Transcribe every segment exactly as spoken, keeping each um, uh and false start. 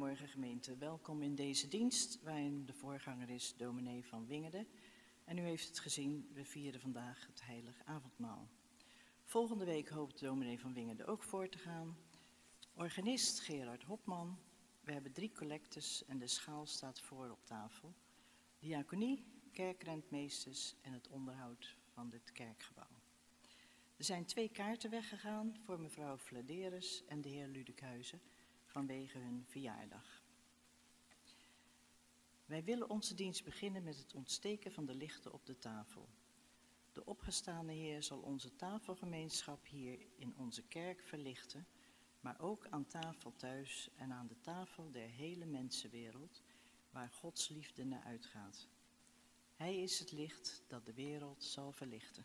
Goedemorgen gemeente, welkom in deze dienst waarin de voorganger is dominee van Wingede. En u heeft het gezien, we vieren vandaag het heilig avondmaal. Volgende week hoopt dominee van Wingede ook voor te gaan. Organist Gerard Hopman, we hebben drie collectes en de schaal staat voor op tafel. Diaconie, kerkrentmeesters en het onderhoud van dit kerkgebouw. Er zijn twee kaarten weggegaan voor mevrouw Vladeres en de heer Ludekhuizen vanwege hun verjaardag. Wij willen onze dienst beginnen met het ontsteken van de lichten op de tafel. De opgestane Heer zal onze tafelgemeenschap hier in onze kerk verlichten, maar ook aan tafel thuis en aan de tafel der hele mensenwereld, waar Gods liefde naar uitgaat. Hij is het licht dat de wereld zal verlichten.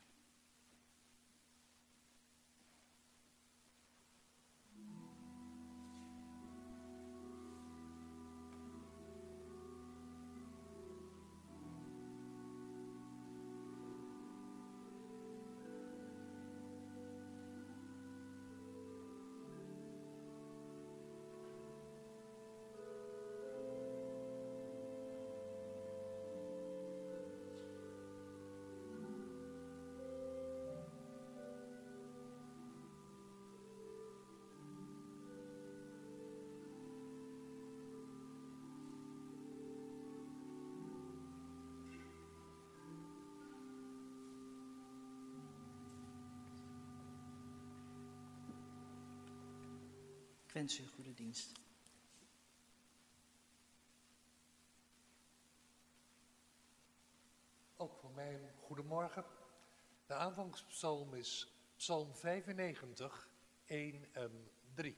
Ik wens u een goede dienst. Ook voor mij een goedemorgen. De aanvangspsalm is psalm vijfennegentig, één en drie.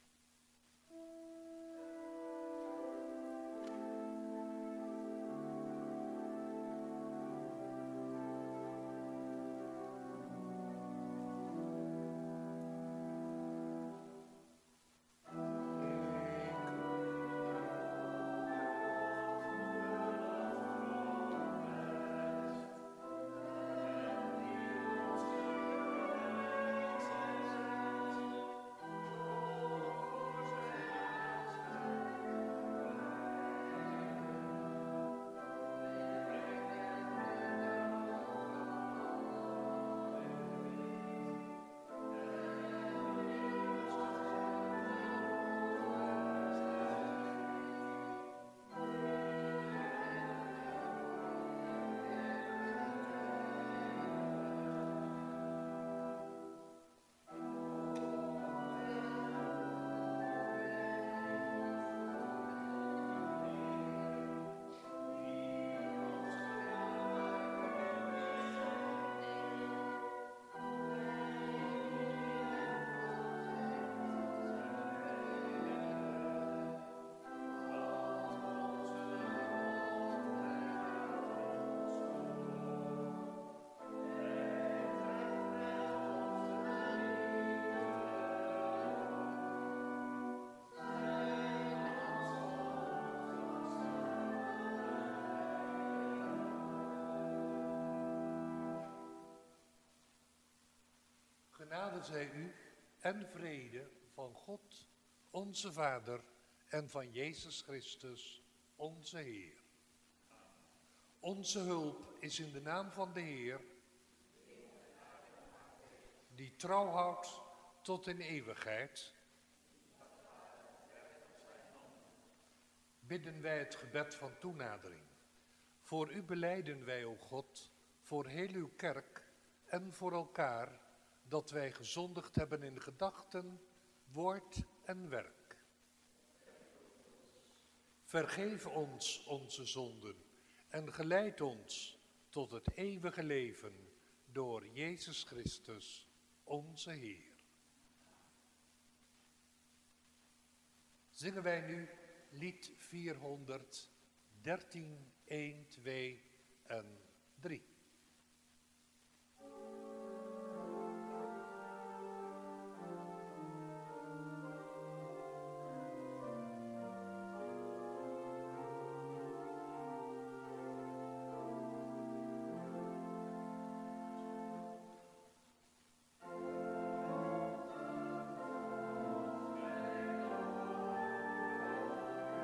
Genade zij u en vrede van God, onze Vader, en van Jezus Christus, onze Heer. Onze hulp is in de naam van de Heer, die trouw houdt tot in eeuwigheid. Bidden wij het gebed van toenadering. Voor u belijden wij, o God, voor heel uw kerk en voor elkaar, dat wij gezondigd hebben in gedachten, woord en werk. Vergeef ons onze zonden en geleid ons tot het eeuwige leven door Jezus Christus, onze Heer. Zingen wij nu lied vierhonderddertien, één, twee en drie. Amen.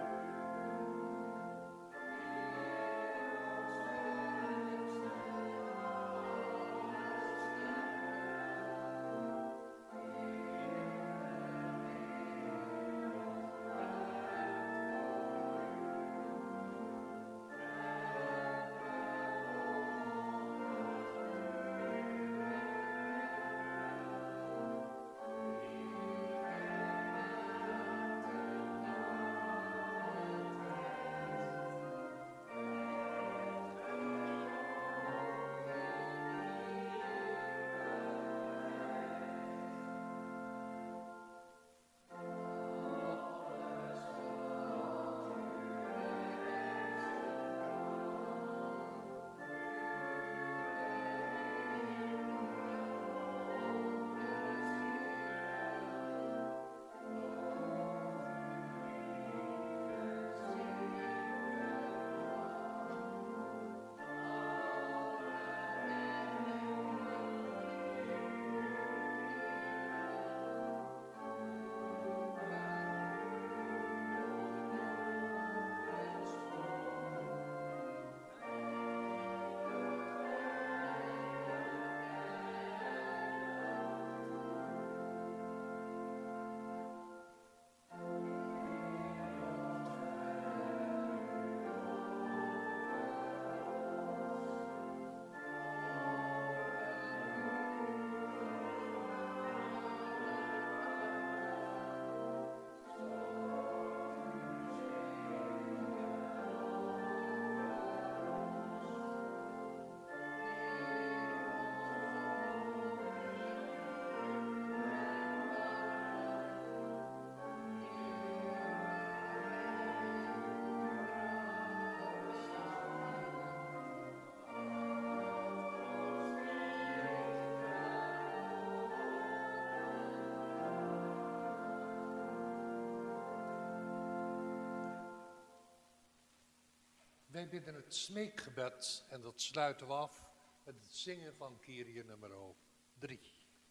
Wij bidden het smeekgebed en dat sluiten we af met het zingen van Kyrie nummer drie.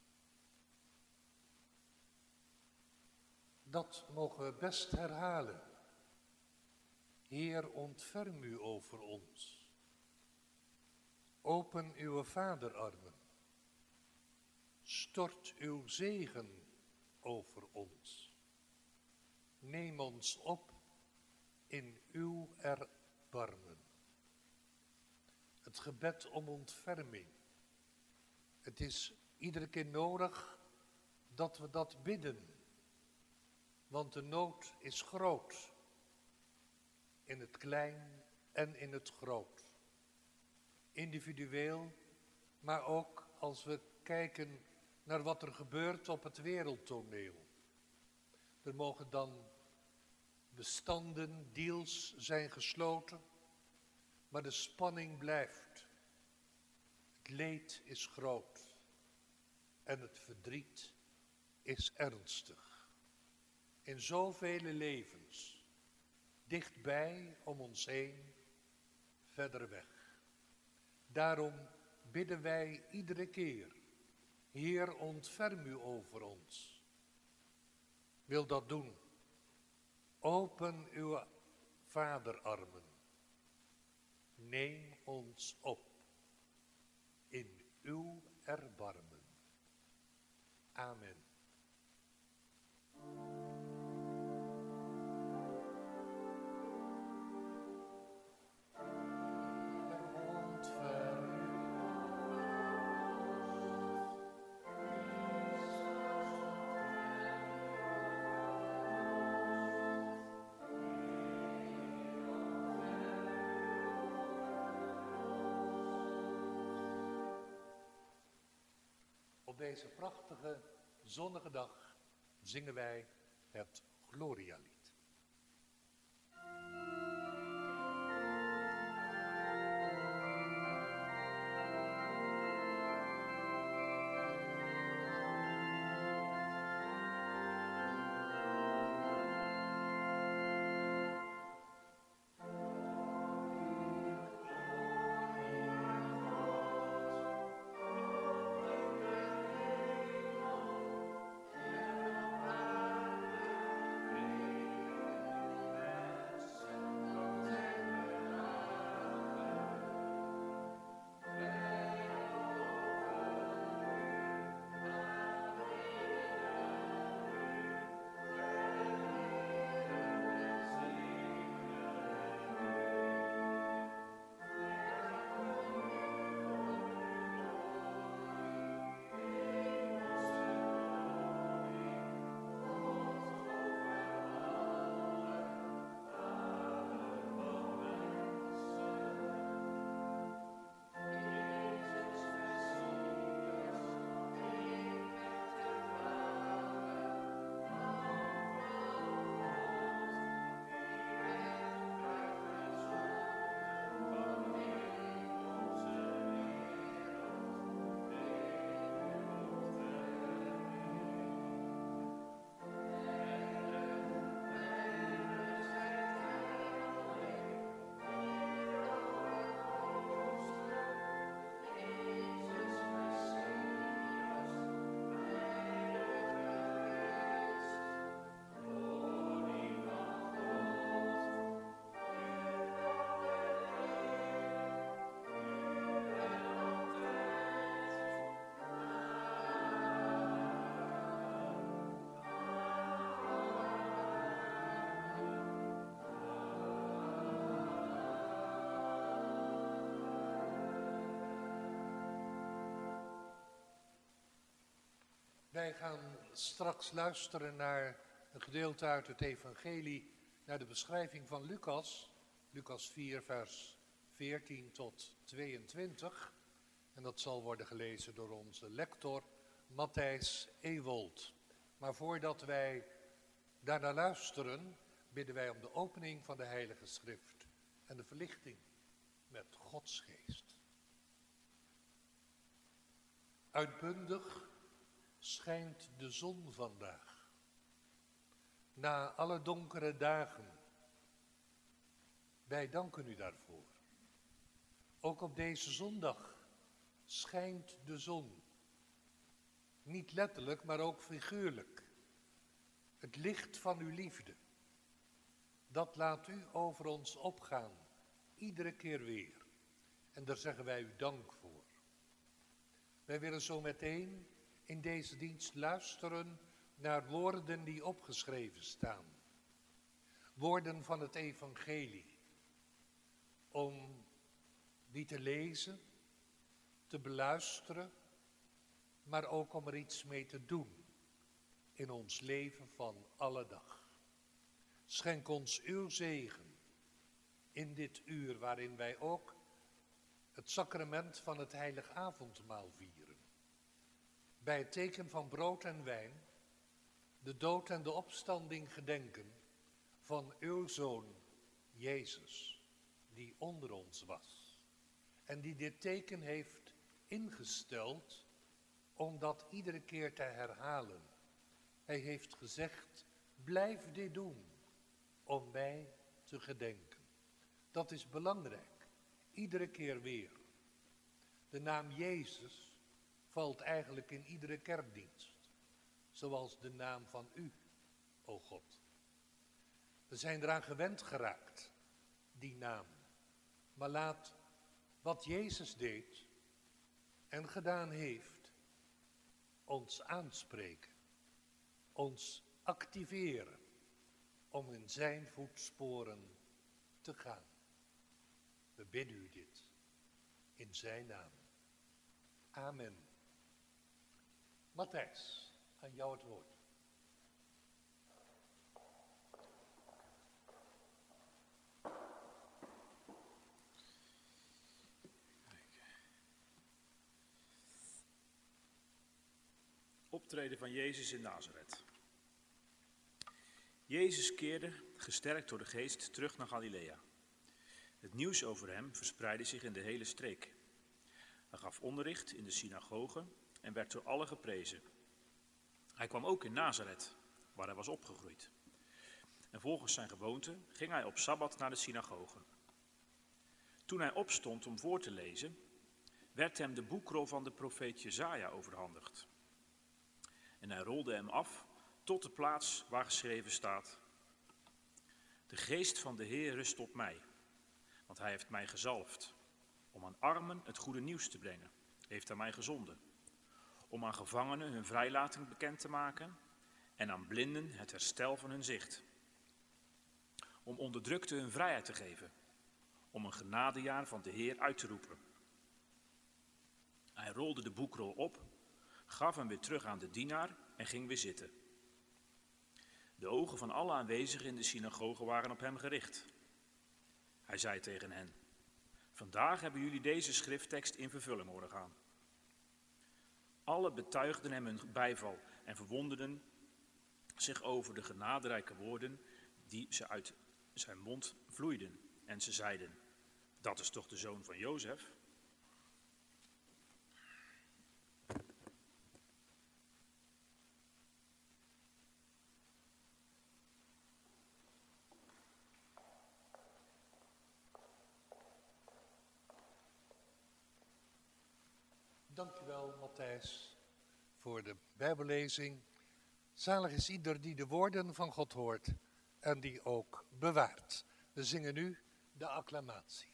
Dat mogen we best herhalen. Heer, ontferm u over ons. Open uw vaderarmen. Stort uw zegen over ons. Neem ons op in uw erbarmen. Het gebed om ontferming. Het is iedere keer nodig dat we dat bidden. Want de nood is groot. In het klein en in het groot. Individueel, maar ook als we kijken naar wat er gebeurt op het wereldtoneel. Er mogen dan bestanden, deals zijn gesloten, maar de spanning blijft. Het leed is groot en het verdriet is ernstig. In zoveel levens, dichtbij om ons heen, verder weg. Daarom bidden wij iedere keer, Heer, ontferm u over ons. Wil dat doen. Open uw vaderarmen. Neem ons op in uw erbarmen. Amen. Op deze prachtige, zonnige dag zingen wij het Glorialied. Wij gaan straks luisteren naar een gedeelte uit het evangelie, naar de beschrijving van Lucas. Lucas vier, vers veertien tot tweeëntwintig. En dat zal worden gelezen door onze lector Matthijs Ewold. Maar voordat wij daarnaar luisteren, bidden wij om de opening van de Heilige Schrift en de verlichting met Gods geest. Uitbundig schijnt de zon vandaag. Na alle donkere dagen. Wij danken u daarvoor. Ook op deze zondag schijnt de zon. Niet letterlijk, maar ook figuurlijk. Het licht van uw liefde. Dat laat u over ons opgaan. Iedere keer weer. En daar zeggen wij u dank voor. Wij willen zo meteen in deze dienst luisteren naar woorden die opgeschreven staan. Woorden van het evangelie. Om die te lezen, te beluisteren, maar ook om er iets mee te doen in ons leven van alle dag. Schenk ons uw zegen in dit uur waarin wij ook het sacrament van het heilig avondmaal vieren. Bij het teken van brood en wijn, de dood en de opstanding gedenken van uw Zoon, Jezus, die onder ons was. En die dit teken heeft ingesteld om dat iedere keer te herhalen. Hij heeft gezegd, blijf dit doen om mij te gedenken. Dat is belangrijk, iedere keer weer. De naam Jezus valt eigenlijk in iedere kerkdienst, zoals de naam van u, o God. We zijn eraan gewend geraakt, die naam. Maar laat wat Jezus deed en gedaan heeft, ons aanspreken, ons activeren om in zijn voetsporen te gaan. We bidden u dit in zijn naam. Amen. Matthijs, aan jou het woord. Optreden van Jezus in Nazareth. Jezus keerde, gesterkt door de geest, terug naar Galilea. Het nieuws over hem verspreidde zich in de hele streek. Hij gaf onderricht in de synagogen en werd door allen geprezen. Hij kwam ook in Nazareth, waar hij was opgegroeid. En volgens zijn gewoonte ging hij op Sabbat naar de synagoge. Toen hij opstond om voor te lezen, werd hem de boekrol van de profeet Jesaja overhandigd. En hij rolde hem af tot de plaats waar geschreven staat: De geest van de Heer rust op mij, want hij heeft mij gezalfd. Om aan armen het goede nieuws te brengen, heeft hij mij gezonden. Om aan gevangenen hun vrijlating bekend te maken en aan blinden het herstel van hun zicht. Om onderdrukten hun vrijheid te geven, om een genadejaar van de Heer uit te roepen. Hij rolde de boekrol op, gaf hem weer terug aan de dienaar en ging weer zitten. De ogen van alle aanwezigen in de synagoge waren op hem gericht. Hij zei tegen hen: Vandaag hebben jullie deze schrifttekst in vervulling horen gaan. Alle betuigden hem hun bijval en verwonderden zich over de genaderijke woorden die ze uit zijn mond vloeiden. En ze zeiden: Dat is toch de zoon van Jozef? Dankjewel, Matthijs, voor de Bijbellezing. Zalig is ieder die de woorden van God hoort en die ook bewaart. We zingen nu de acclamatie.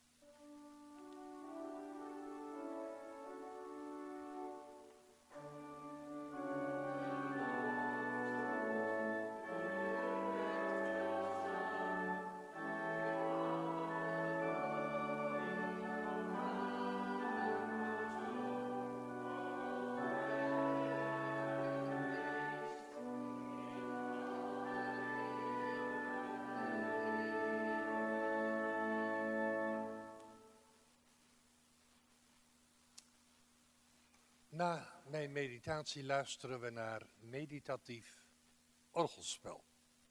Na mijn meditatie luisteren we naar meditatief orgelspel.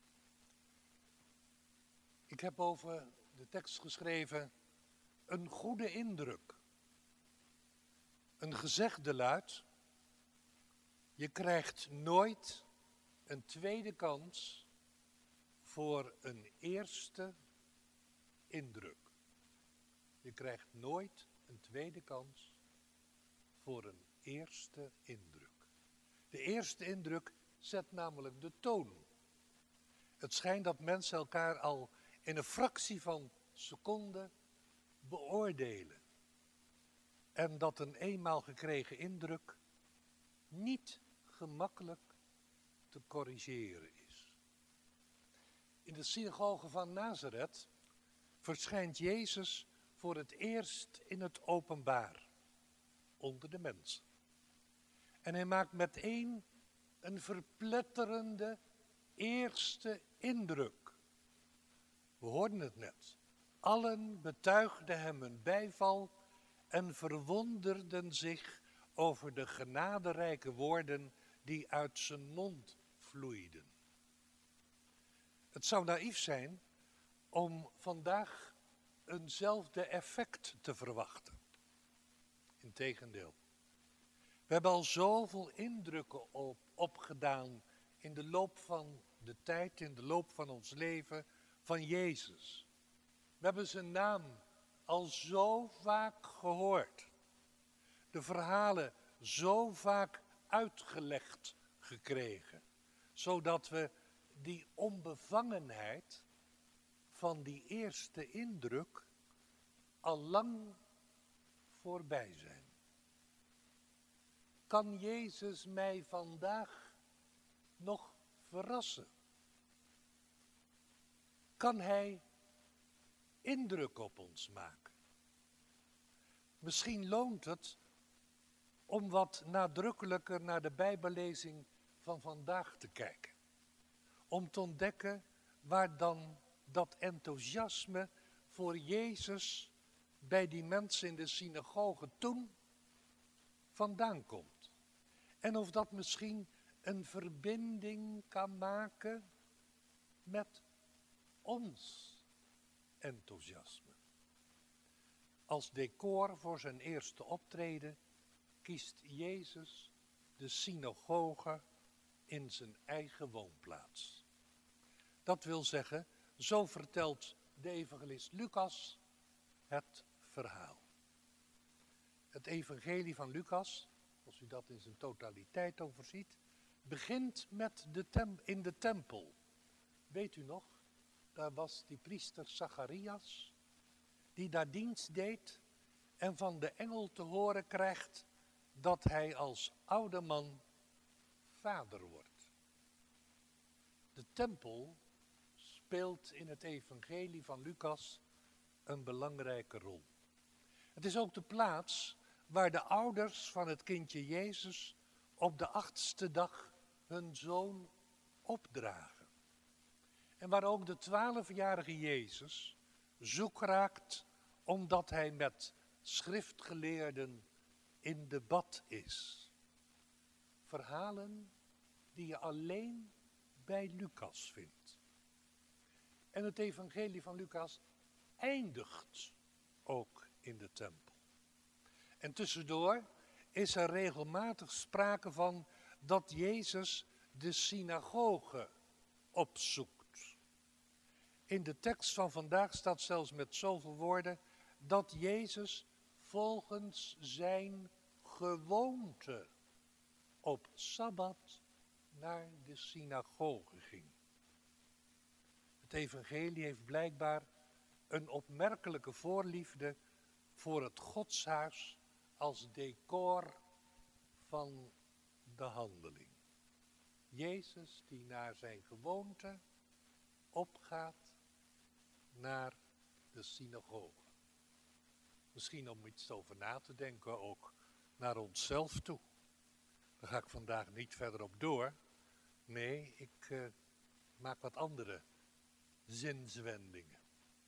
Ik heb over de tekst geschreven: een goede indruk. Een gezegde luidt: je krijgt nooit een tweede kans voor een eerste indruk. Je krijgt nooit een tweede kans voor een eerste indruk. De eerste indruk zet namelijk de toon. Het schijnt dat mensen elkaar al in een fractie van seconde beoordelen. En dat een eenmaal gekregen indruk niet gemakkelijk te corrigeren is. In de synagoge van Nazareth verschijnt Jezus voor het eerst in het openbaar, onder de mensen. En hij maakt meteen een verpletterende eerste indruk. We hoorden het net. Allen betuigden hem hun bijval en verwonderden zich over de genaderijke woorden die uit zijn mond vloeiden. Het zou naïef zijn om vandaag eenzelfde effect te verwachten. Integendeel. We hebben al zoveel indrukken op, opgedaan in de loop van de tijd, in de loop van ons leven, van Jezus. We hebben zijn naam al zo vaak gehoord. De verhalen zo vaak uitgelegd gekregen. Zodat we die onbevangenheid van die eerste indruk al lang voorbij zijn. Kan Jezus mij vandaag nog verrassen? Kan Hij indruk op ons maken? Misschien loont het om wat nadrukkelijker naar de Bijbellezing van vandaag te kijken. Om te ontdekken waar dan dat enthousiasme voor Jezus bij die mensen in de synagoge toen vandaan komt. En of dat misschien een verbinding kan maken met ons enthousiasme. Als decor voor zijn eerste optreden kiest Jezus de synagoge in zijn eigen woonplaats. Dat wil zeggen, zo vertelt de evangelist Lucas het verhaal. Het evangelie van Lucas, als u dat in zijn totaliteit overziet, begint met de tem- in de tempel. Weet u nog, daar was die priester Zacharias, die daar dienst deed en van de engel te horen krijgt dat hij als oude man vader wordt. De tempel speelt in het evangelie van Lucas een belangrijke rol. Het is ook de plaats waar de ouders van het kindje Jezus op de achtste dag hun zoon opdragen. En waar ook de twaalfjarige Jezus zoek raakt omdat hij met schriftgeleerden in debat is. Verhalen die je alleen bij Lucas vindt. En het evangelie van Lucas eindigt ook in de tempel. En tussendoor is er regelmatig sprake van dat Jezus de synagoge opzoekt. In de tekst van vandaag staat zelfs met zoveel woorden dat Jezus volgens zijn gewoonte op Sabbat naar de synagoge ging. Het evangelie heeft blijkbaar een opmerkelijke voorliefde voor het godshuis als decor van de handeling. Jezus die naar zijn gewoonte opgaat naar de synagoge. Misschien om iets over na te denken ook naar onszelf toe. Daar ga ik vandaag niet verder op door. Nee, ik uh, maak wat andere zinswendingen.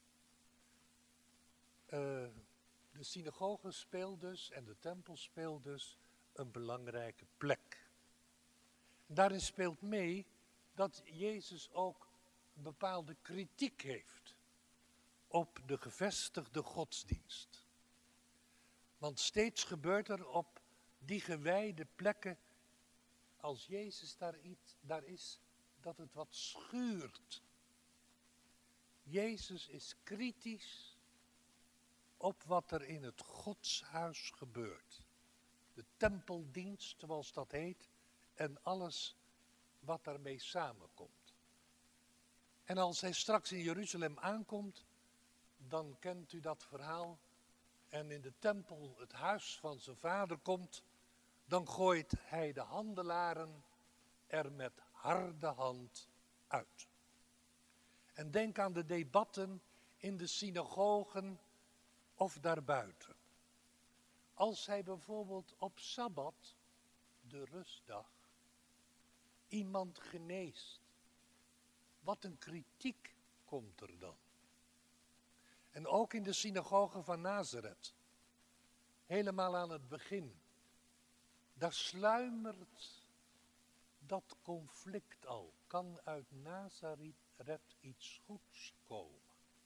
Uh, de synagoge speelt dus en de tempel speelt dus een belangrijke plek. Daarin speelt mee dat Jezus ook een bepaalde kritiek heeft op de gevestigde godsdienst. Want steeds gebeurt er op die gewijde plekken, als Jezus daar, iets, daar is, dat het wat schuurt. Jezus is kritisch op wat er in het godshuis gebeurt. De tempeldienst, zoals dat heet, en alles wat daarmee samenkomt. En als hij straks in Jeruzalem aankomt, dan kent u dat verhaal. En in de tempel, het huis van zijn vader komt, dan gooit hij de handelaren er met harde hand uit. En denk aan de debatten in de synagogen of daarbuiten. Als hij bijvoorbeeld op Sabbat, de rustdag, iemand geneest, wat een kritiek komt er dan. En ook in de synagoge van Nazareth, helemaal aan het begin, daar sluimert dat conflict al. Kan uit Nazareth iets goeds komen?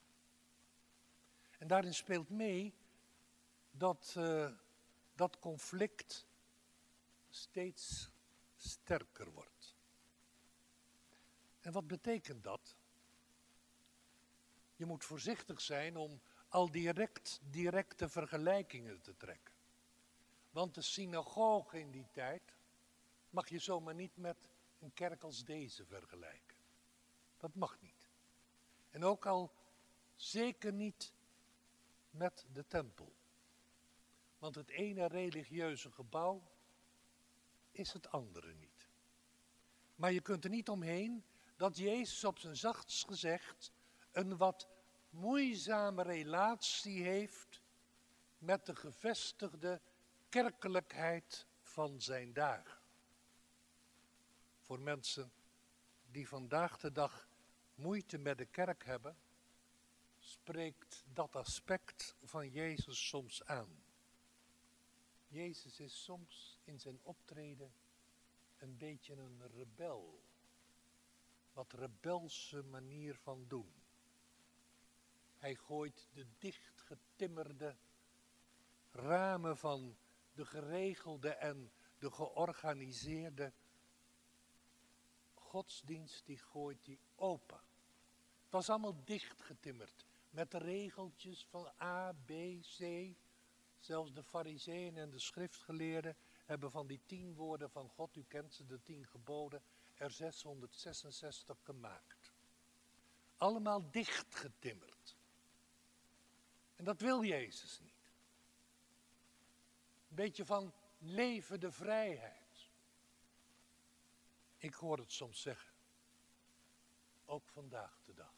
En daarin speelt mee dat uh, dat conflict steeds sterker wordt. En wat betekent dat? Je moet voorzichtig zijn om al direct directe vergelijkingen te trekken. Want de synagoge in die tijd mag je zomaar niet met een kerk als deze vergelijken. Dat mag niet. En ook al zeker niet met de tempel. Want het ene religieuze gebouw is het andere niet. Maar je kunt er niet omheen dat Jezus op zijn zachtst gezegd een wat moeizame relatie heeft met de gevestigde kerkelijkheid van zijn dagen. Voor mensen die vandaag de dag moeite met de kerk hebben, spreekt dat aspect van Jezus soms aan. Jezus is soms in zijn optreden een beetje een rebel. Wat rebelse manier van doen. Hij gooit de dichtgetimmerde ramen van de geregelde en de georganiseerde godsdienst, die gooit hij open. Het was allemaal dichtgetimmerd, met de regeltjes van A, B, C. Zelfs de farizeeën en de schriftgeleerden hebben van die tien woorden van God, u kent ze, de tien geboden, er zeshonderdzesenzestig gemaakt. Allemaal dichtgetimmerd. En dat wil Jezus niet. Een beetje van leven de vrijheid. Ik hoor het soms zeggen. Ook vandaag de dag.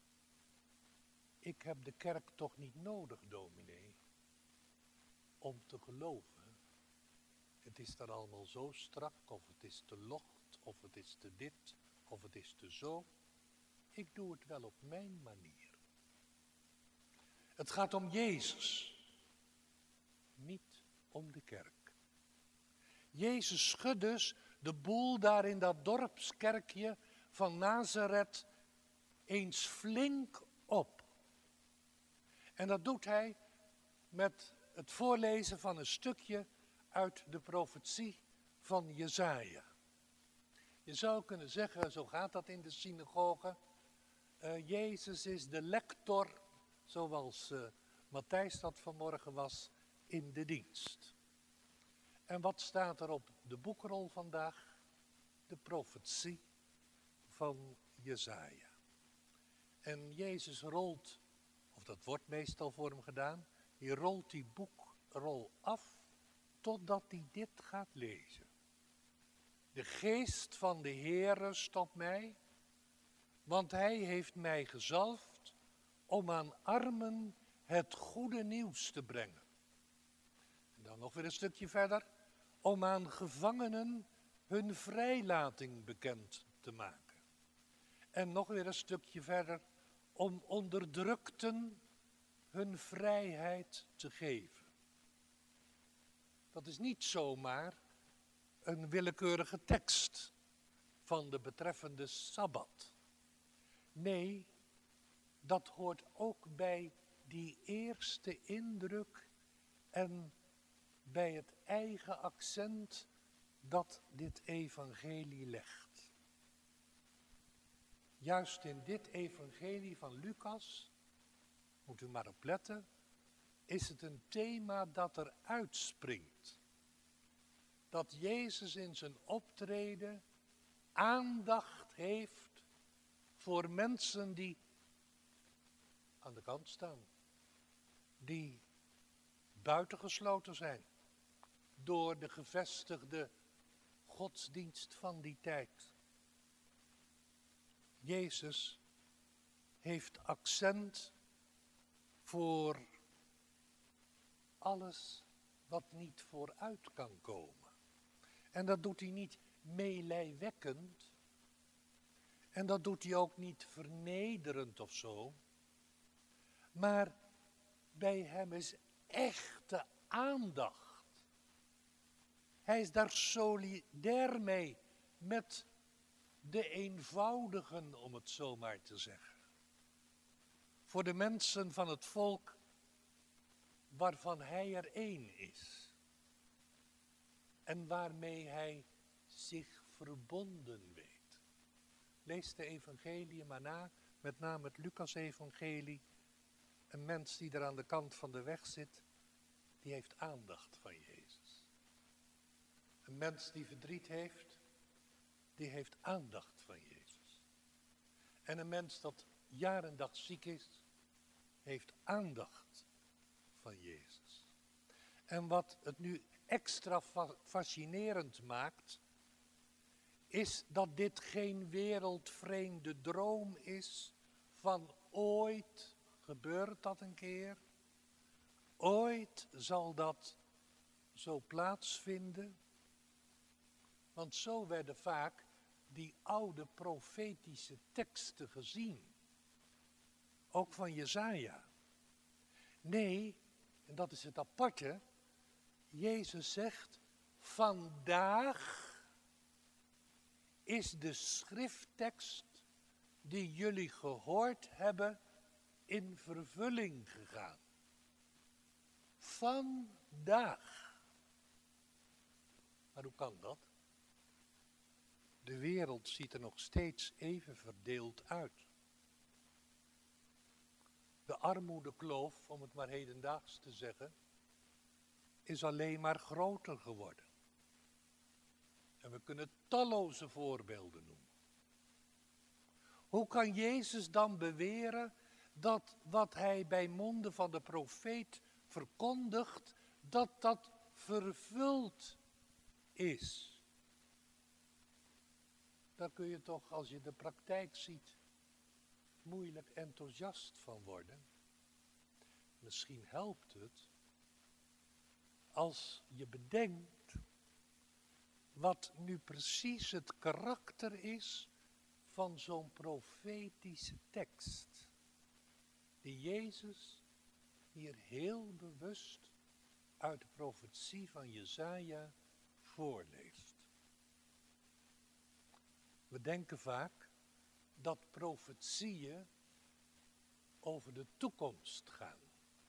Ik heb de kerk toch niet nodig, dominee, om te geloven. Het is daar allemaal zo strak, of het is te locht, of het is te dit, of het is te zo. Ik doe het wel op mijn manier. Het gaat om Jezus, niet om de kerk. Jezus schudt dus de boel daar in dat dorpskerkje van Nazareth eens flink op. En dat doet hij met het voorlezen van een stukje uit de profetie van Jesaja. Je zou kunnen zeggen, zo gaat dat in de synagoge, uh, Jezus is de lector, zoals uh, Matthijs dat vanmorgen was, in de dienst. En wat staat er op de boekrol vandaag? De profetie van Jesaja. En Jezus rolt, of dat wordt meestal voor hem gedaan, hij rolt die boekrol af totdat hij dit gaat lezen. De geest van de Heere rust op mij, want hij heeft mij gezalfd om aan armen het goede nieuws te brengen. En dan nog weer een stukje verder, om aan gevangenen hun vrijlating bekend te maken. En nog weer een stukje verder, om onderdrukten hun vrijheid te geven. Dat is niet zomaar een willekeurige tekst van de betreffende Sabbat. Nee, dat hoort ook bij die eerste indruk en bij het eigen accent dat dit evangelie legt. Juist in dit evangelie van Lucas, moet u maar op letten, is het een thema dat er uitspringt. Dat Jezus in zijn optreden aandacht heeft voor mensen die aan de kant staan. Die buitengesloten zijn door de gevestigde godsdienst van die tijd. Jezus heeft accent voor alles wat niet vooruit kan komen. En dat doet hij niet meelijwekkend. En dat doet hij ook niet vernederend of zo. Maar bij hem is echte aandacht. Hij is daar solidair mee met de eenvoudigen, om het zo maar te zeggen. Voor de mensen van het volk waarvan hij er één is. En waarmee hij zich verbonden weet. Lees de evangelie maar na, met name het Lucas-evangelie. Een mens die er aan de kant van de weg zit, die heeft aandacht van Jezus. Een mens die verdriet heeft, die heeft aandacht van Jezus. En een mens dat jaar en dag ziek is, heeft aandacht van Jezus. En wat het nu extra fa- fascinerend maakt, is dat dit geen wereldvreemde droom is van ooit gebeurt dat een keer. Ooit zal dat zo plaatsvinden. Want zo werden vaak die oude profetische teksten gezien. Ook van Jesaja. Nee, en dat is het aparte. Jezus zegt, vandaag is de schrifttekst die jullie gehoord hebben in vervulling gegaan. Vandaag. Maar hoe kan dat? De wereld ziet er nog steeds even verdeeld uit. De armoedekloof, om het maar hedendaags te zeggen, is alleen maar groter geworden. En we kunnen talloze voorbeelden noemen. Hoe kan Jezus dan beweren dat wat hij bij monden van de profeet verkondigt, dat dat vervuld is? Daar kun je toch, als je de praktijk ziet, moeilijk enthousiast van worden. Misschien helpt het als je bedenkt wat nu precies het karakter is van zo'n profetische tekst. Die Jezus hier heel bewust uit de profetie van Jesaja voorleest. We denken vaak dat profetieën over de toekomst gaan.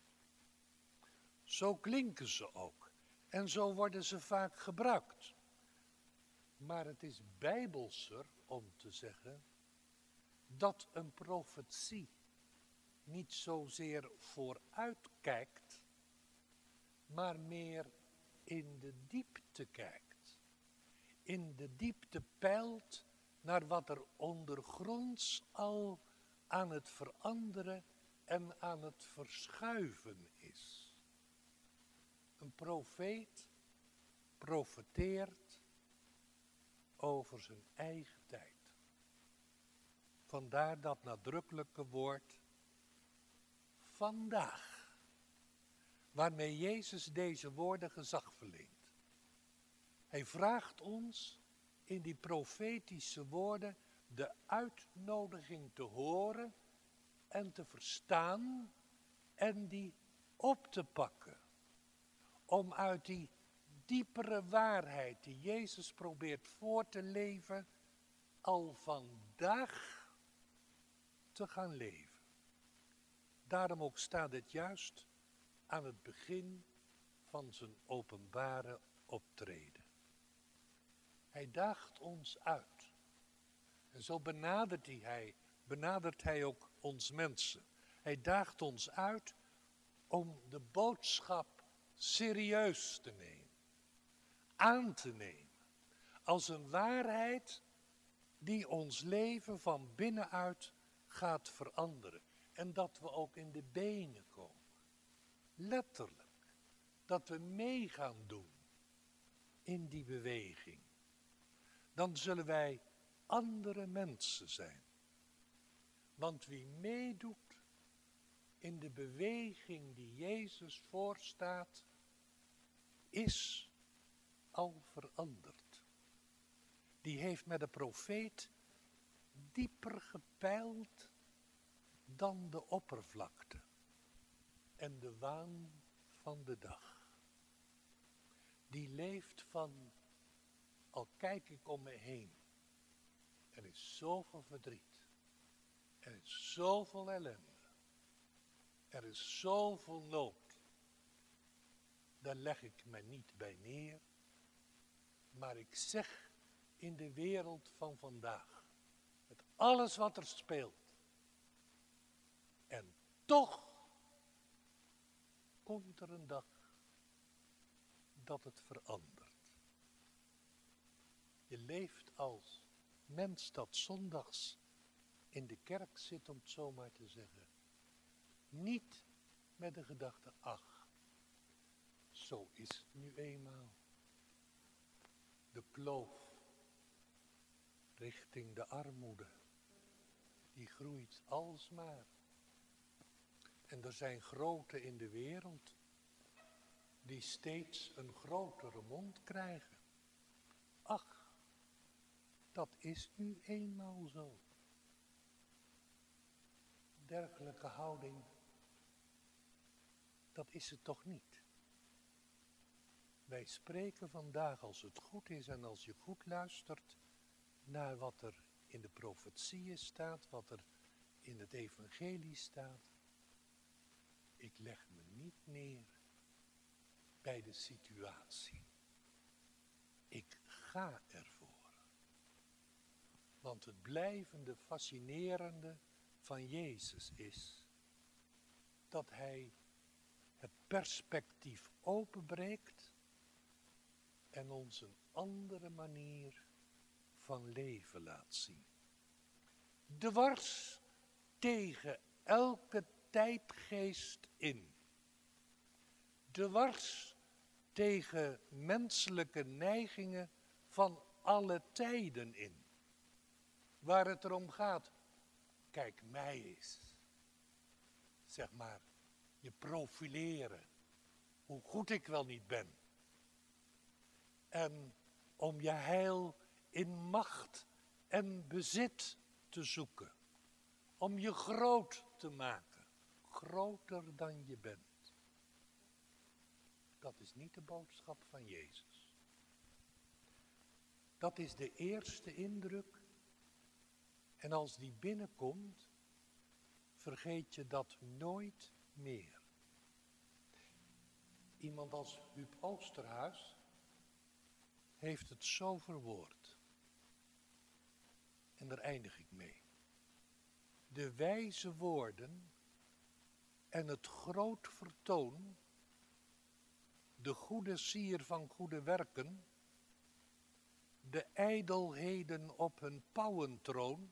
Zo klinken ze ook en zo worden ze vaak gebruikt. Maar het is bijbelser om te zeggen dat een profetie niet zozeer vooruitkijkt, maar meer in de diepte kijkt. In de diepte peilt naar wat er ondergronds al aan het veranderen en aan het verschuiven is. Een profeet profeteert over zijn eigen tijd. Vandaar dat nadrukkelijke woord vandaag, waarmee Jezus deze woorden gezag verleent. Hij vraagt ons in die profetische woorden de uitnodiging te horen en te verstaan en die op te pakken. Om uit die diepere waarheid die Jezus probeert voor te leven, al vandaag te gaan leven. Daarom ook staat het juist aan het begin van zijn openbare optreden. Hij daagt ons uit En zo benadert hij, benadert hij ook ons mensen. Hij daagt ons uit om de boodschap serieus te nemen, aan te nemen, als een waarheid die ons leven van binnenuit gaat veranderen. En dat we ook in de benen komen. Letterlijk. Dat we mee gaan doen in die beweging. Dan zullen wij andere mensen zijn. Want wie meedoet in de beweging die Jezus voorstaat, is al veranderd. Die heeft met de profeet dieper gepeild dan de oppervlakte en de waan van de dag. Die leeft van, al kijk ik om me heen, er is zoveel verdriet, er is zoveel ellende, er is zoveel nood. Daar leg ik me niet bij neer, maar ik zeg in de wereld van vandaag, met alles wat er speelt, en toch komt er een dag dat het verandert. Je leeft als mens dat zondags in de kerk zit, om het zo maar te zeggen, niet met de gedachte, ach, zo is het nu eenmaal. De kloof richting de armoede, die groeit alsmaar. En er zijn groten in de wereld die steeds een grotere mond krijgen. Ach, dat is nu eenmaal zo. Dergelijke houding, dat is het toch niet. Wij spreken vandaag, als het goed is en als je goed luistert naar wat er in de profetieën staat, wat er in het evangelie staat. Ik leg me niet neer bij de situatie. Ik ga ervoor. Want het blijvende, fascinerende van Jezus is dat hij het perspectief openbreekt en ons een andere manier van leven laat zien. Dwars tegen elke tijdgeest in. Dwars tegen menselijke neigingen van alle tijden in. Waar het erom gaat, kijk mij eens. Zeg maar, je profileren. Hoe goed ik wel niet ben. En om je heil in macht en bezit te zoeken. Om je groot te maken. Groter dan je bent. Dat is niet de boodschap van Jezus. Dat is de eerste indruk. En als die binnenkomt, vergeet je dat nooit meer. Iemand als Huub Oosterhuis heeft het zo verwoord. En daar eindig ik mee. De wijze woorden en het groot vertoon, de goede sier van goede werken, de ijdelheden op hun pauwentroon,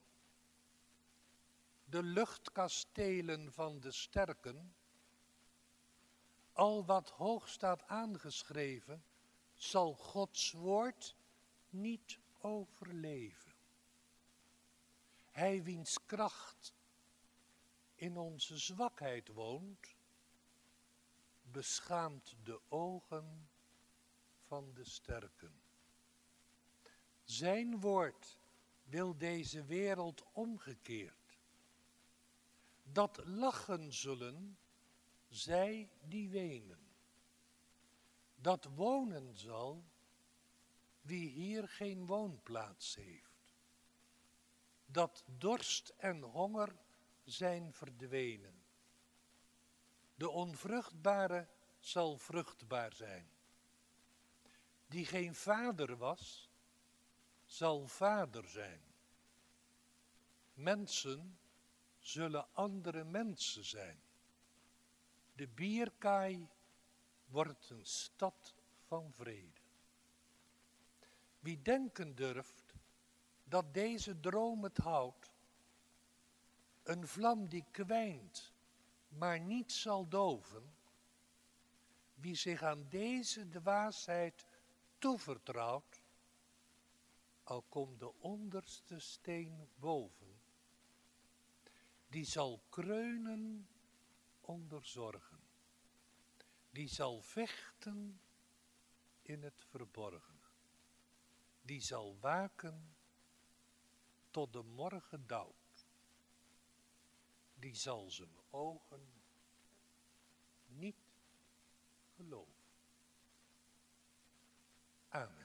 de luchtkastelen van de sterken, al wat hoog staat aangeschreven, zal Gods woord niet overleven. Hij wiens kracht in onze zwakheid woont, beschaamt de ogen van de sterken. Zijn woord wil deze wereld omgekeerd. Dat lachen zullen zij die wenen. Dat wonen zal wie hier geen woonplaats heeft. Dat dorst en honger zijn verdwenen. De onvruchtbare zal vruchtbaar zijn. Die geen vader was, zal vader zijn. Mensen zullen andere mensen zijn. De bierkaai wordt een stad van vrede. Wie denken durft dat deze droom het houdt, een vlam die kwijnt, maar niet zal doven, wie zich aan deze dwaasheid toevertrouwt, al komt de onderste steen boven, die zal kreunen onder zorgen, die zal vechten in het verborgene, die zal waken tot de morgen dauwt, die zal zijn ogen niet geloven. Amen.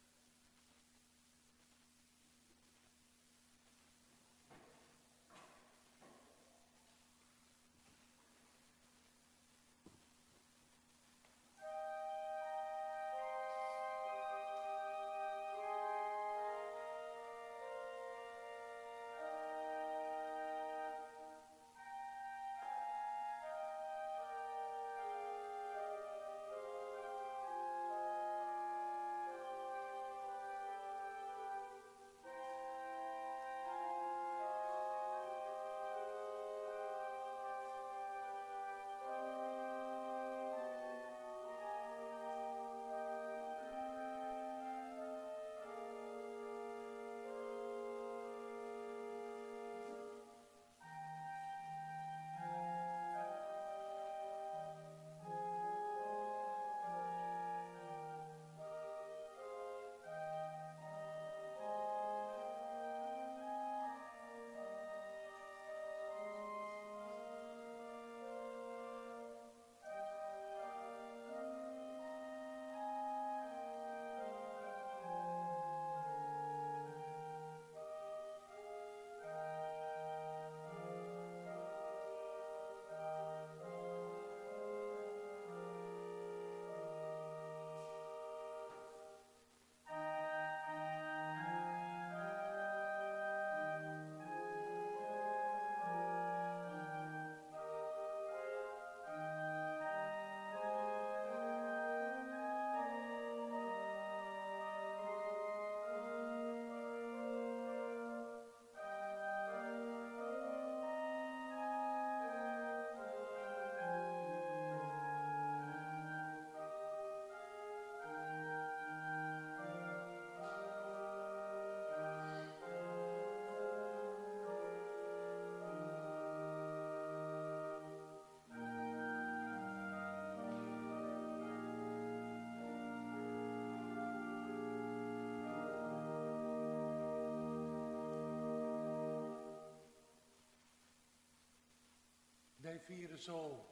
Wij vieren zo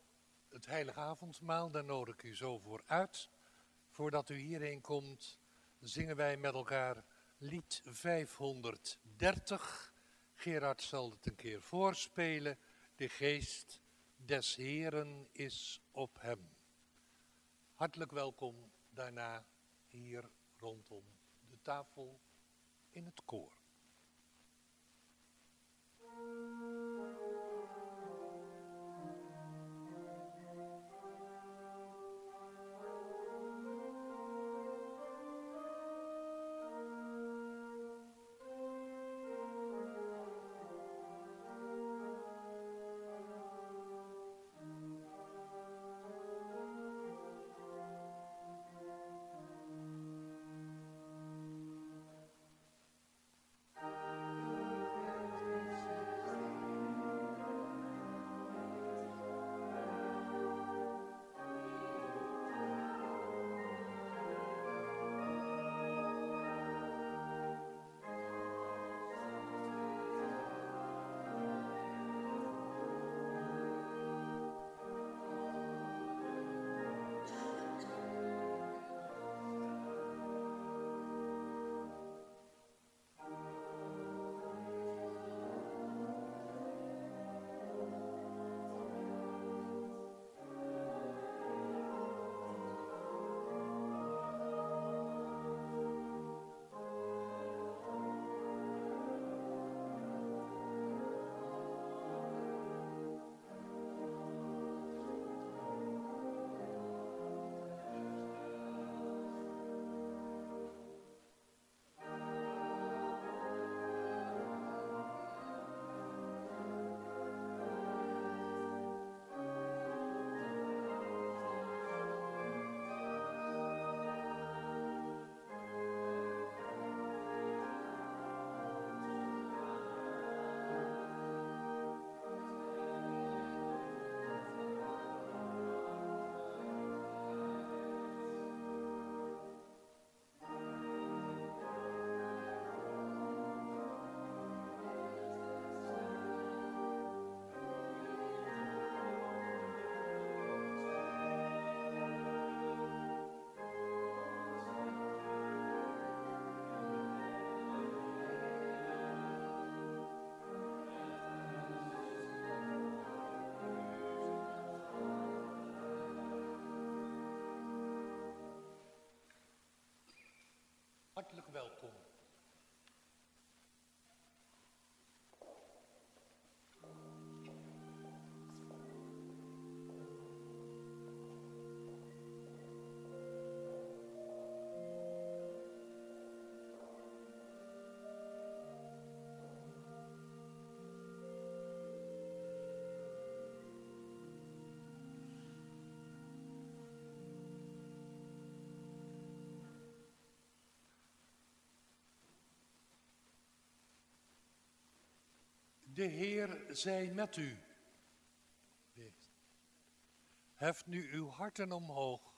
het heilige avondmaal, daar nodig ik u zo voor uit. Voordat u hierheen komt, zingen wij met elkaar lied vijfhonderddertig. Gerard zal het een keer voorspelen. De geest des Heeren is op hem. Hartelijk welkom daarna hier rondom de tafel in het koor. Hartelijk welkom. De Heer zij met u. Heft nu uw harten omhoog.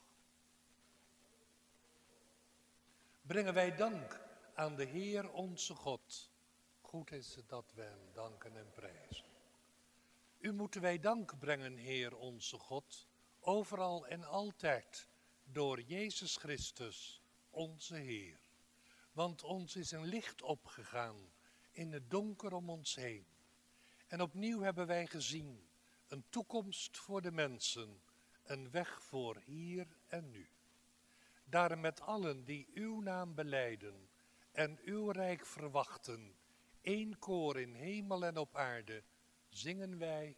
Brengen wij dank aan de Heer onze God. Goed is het dat we hem danken en prijzen. U moeten wij dank brengen, Heer onze God, overal en altijd, door Jezus Christus, onze Heer. Want ons is een licht opgegaan in het donker om ons heen. En opnieuw hebben wij gezien een toekomst voor de mensen, een weg voor hier en nu. Daarom met allen die uw naam belijden en uw rijk verwachten, één koor in hemel en op aarde, zingen wij.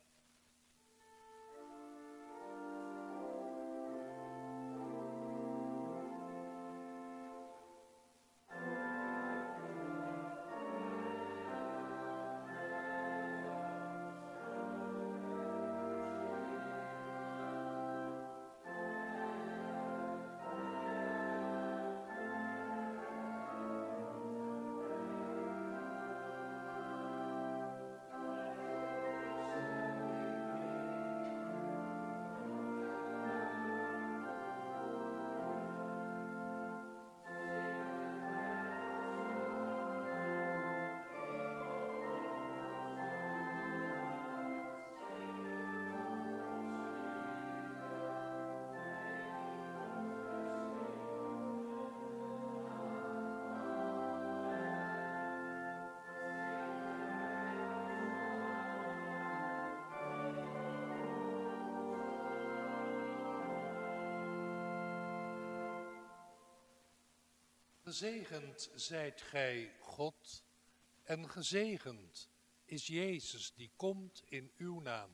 Gezegend zijt gij, God, en gezegend is Jezus die komt in uw naam.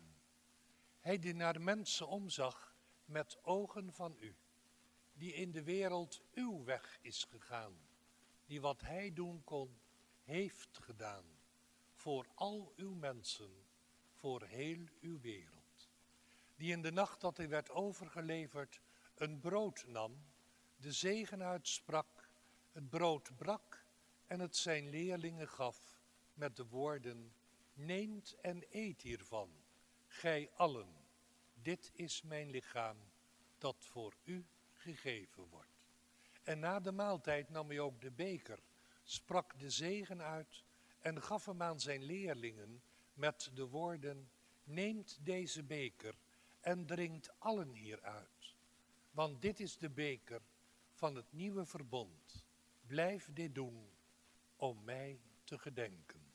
Hij die naar mensen omzag met ogen van u, die in de wereld uw weg is gegaan, die wat hij doen kon, heeft gedaan, voor al uw mensen, voor heel uw wereld. Die in de nacht dat hij werd overgeleverd, een brood nam, de zegen uitsprak, het brood brak en het zijn leerlingen gaf met de woorden: neemt en eet hiervan, gij allen, dit is mijn lichaam dat voor u gegeven wordt. En na de maaltijd nam hij ook de beker, sprak de zegen uit en gaf hem aan zijn leerlingen met de woorden: neemt deze beker en drinkt allen hieruit, want dit is de beker van het nieuwe verbond. Blijf dit doen om mij te gedenken.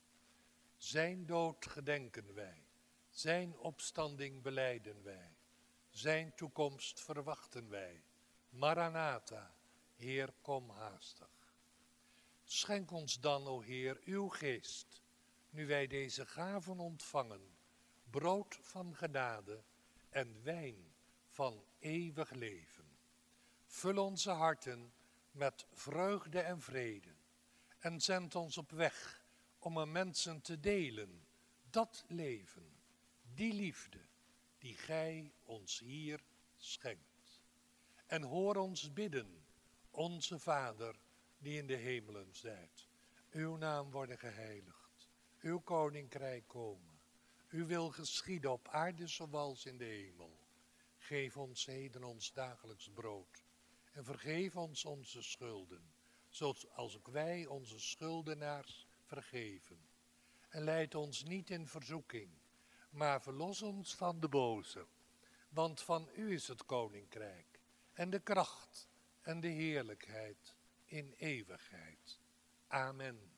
Zijn dood gedenken wij, zijn opstanding belijden wij, zijn toekomst verwachten wij. Maranatha, Heer, kom haastig. Schenk ons dan, o Heer, uw geest, nu wij deze gaven ontvangen, brood van genade en wijn van eeuwig leven. Vul onze harten met vreugde en vrede en zend ons op weg om aan mensen te delen dat leven, die liefde die gij ons hier schenkt. En hoor ons bidden, onze Vader die in de hemelen zijt. Uw naam worden geheiligd, uw koninkrijk komen. Uw wil geschieden op aarde zoals in de hemel. Geef ons heden ons dagelijks brood. En vergeef ons onze schulden, zoals ook wij onze schuldenaars vergeven. En leid ons niet in verzoeking, maar verlos ons van de boze. Want van u is het koninkrijk, en de kracht, en de heerlijkheid in eeuwigheid. Amen.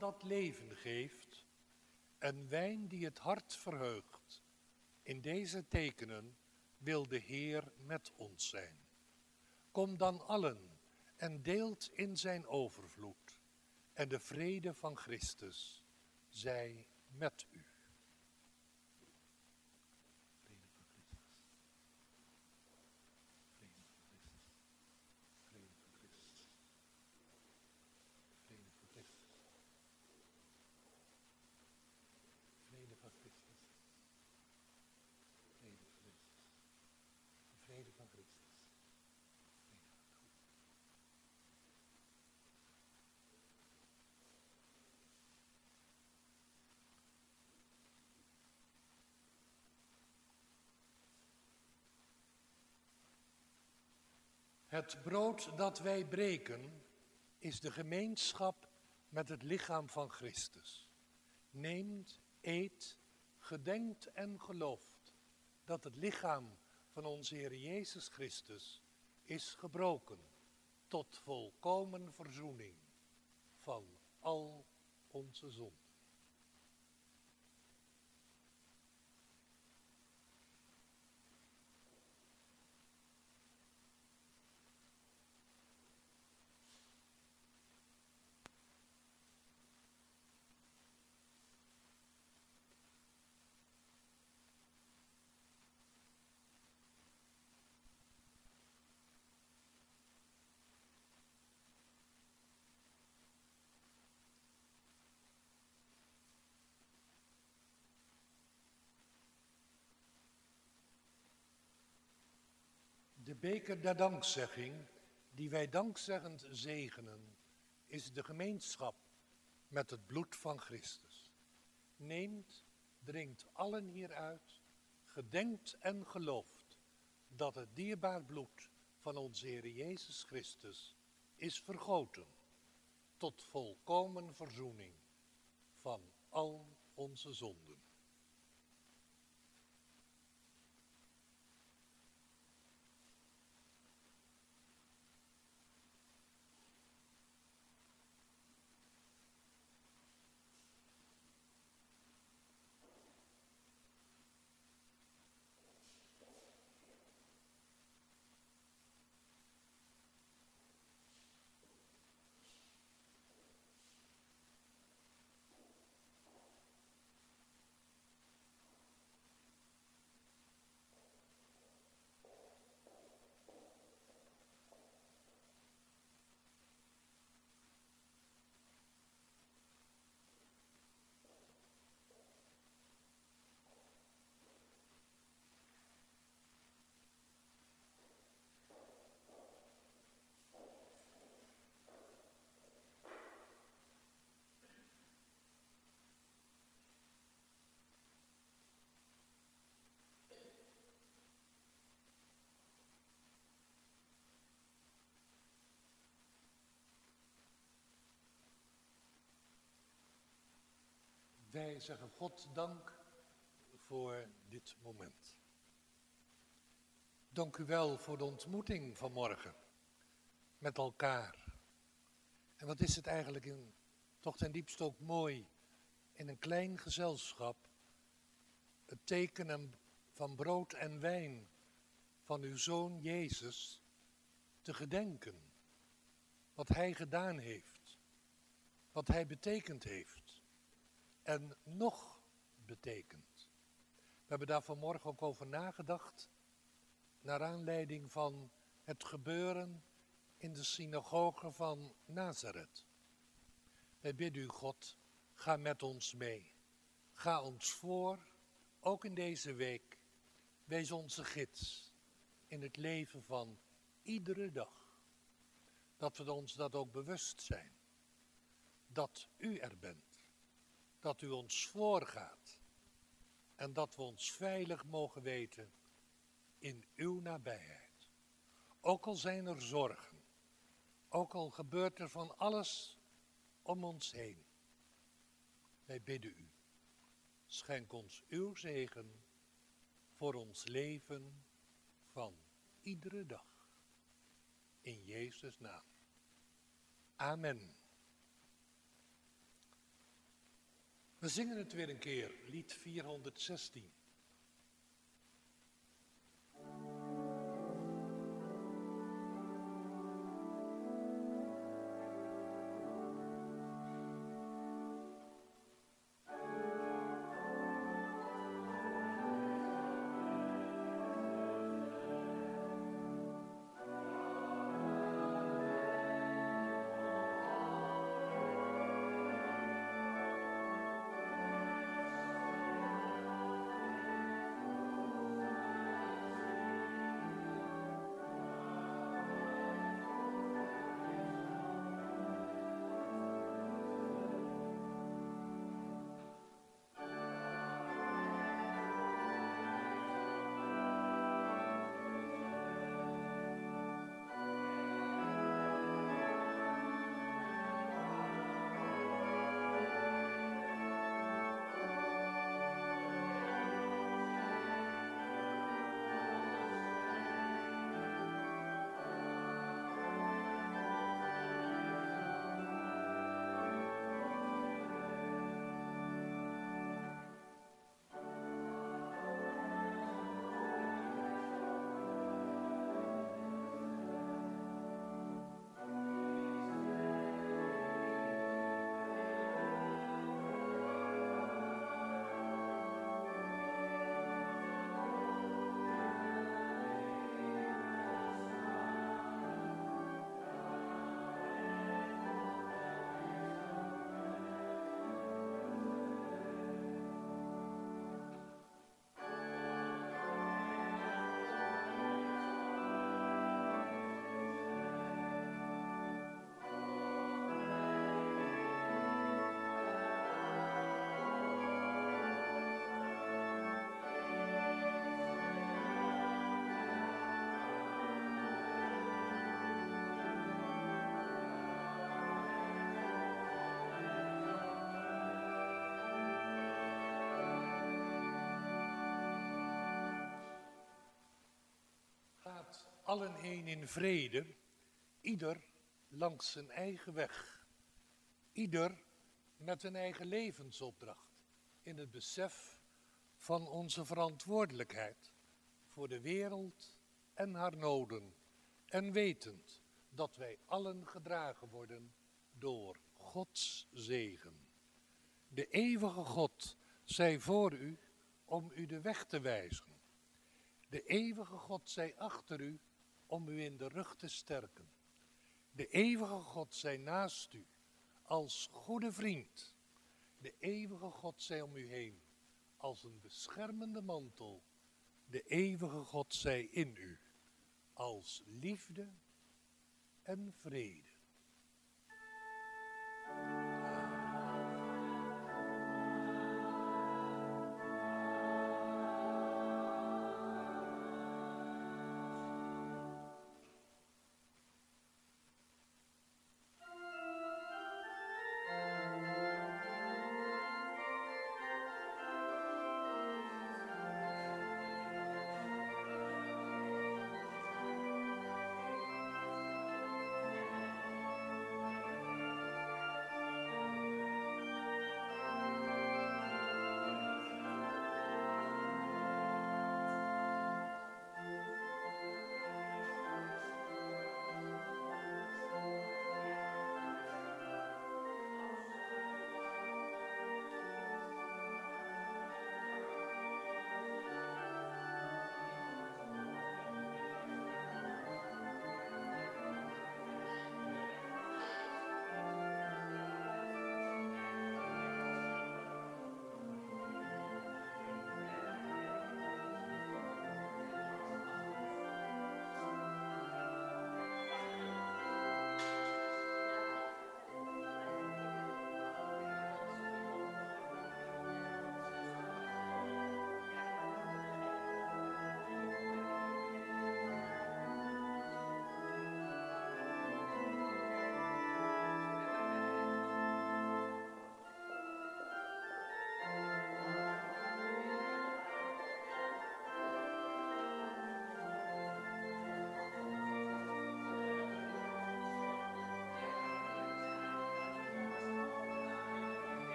dat leven geeft en wijn die het hart verheugt. In deze tekenen wil de Heer met ons zijn. Kom dan allen en deelt in zijn overvloed. En de vrede van Christus zij met u. Het brood dat wij breken is de gemeenschap met het lichaam van Christus. Neemt, eet, gedenkt en gelooft dat het lichaam van onze Heer Jezus Christus is gebroken tot volkomen verzoening van al onze zonden. De beker der dankzegging, die wij dankzeggend zegenen, is de gemeenschap met het bloed van Christus. Neemt, drinkt allen hieruit, gedenkt en gelooft dat het dierbaar bloed van onze Heer Jezus Christus is vergoten tot volkomen verzoening van al onze zonden. Wij zeggen God dank voor dit moment. Dank u wel voor de ontmoeting vanmorgen met elkaar. En wat is het eigenlijk in, toch ten diepste ook mooi, in een klein gezelschap, het tekenen van brood en wijn van uw Zoon Jezus te gedenken. Wat Hij gedaan heeft, wat Hij betekend heeft. En nog betekent. We hebben daar vanmorgen ook over nagedacht, naar aanleiding van het gebeuren in de synagoge van Nazareth. Wij bidden u, God, ga met ons mee. Ga ons voor, ook in deze week. Wees onze gids in het leven van iedere dag. Dat we ons dat ook bewust zijn. Dat u er bent. Dat u ons voorgaat en dat we ons veilig mogen weten in uw nabijheid. Ook al zijn er zorgen, ook al gebeurt er van alles om ons heen. Wij bidden u, schenk ons uw zegen voor ons leven van iedere dag. In Jezus' naam. Amen. We zingen het weer een keer, lied vierhonderdzestien. Allen heen in vrede, ieder langs zijn eigen weg. Ieder met een eigen levensopdracht, in het besef van onze verantwoordelijkheid voor de wereld en haar noden. En wetend dat wij allen gedragen worden door Gods zegen. De eeuwige God zij voor u om u de weg te wijzen. De eeuwige God zij achter u om u in de rug te sterken. De eeuwige God zij naast u als goede vriend. De eeuwige God zij om u heen als een beschermende mantel. De eeuwige God zij in u als liefde en vrede.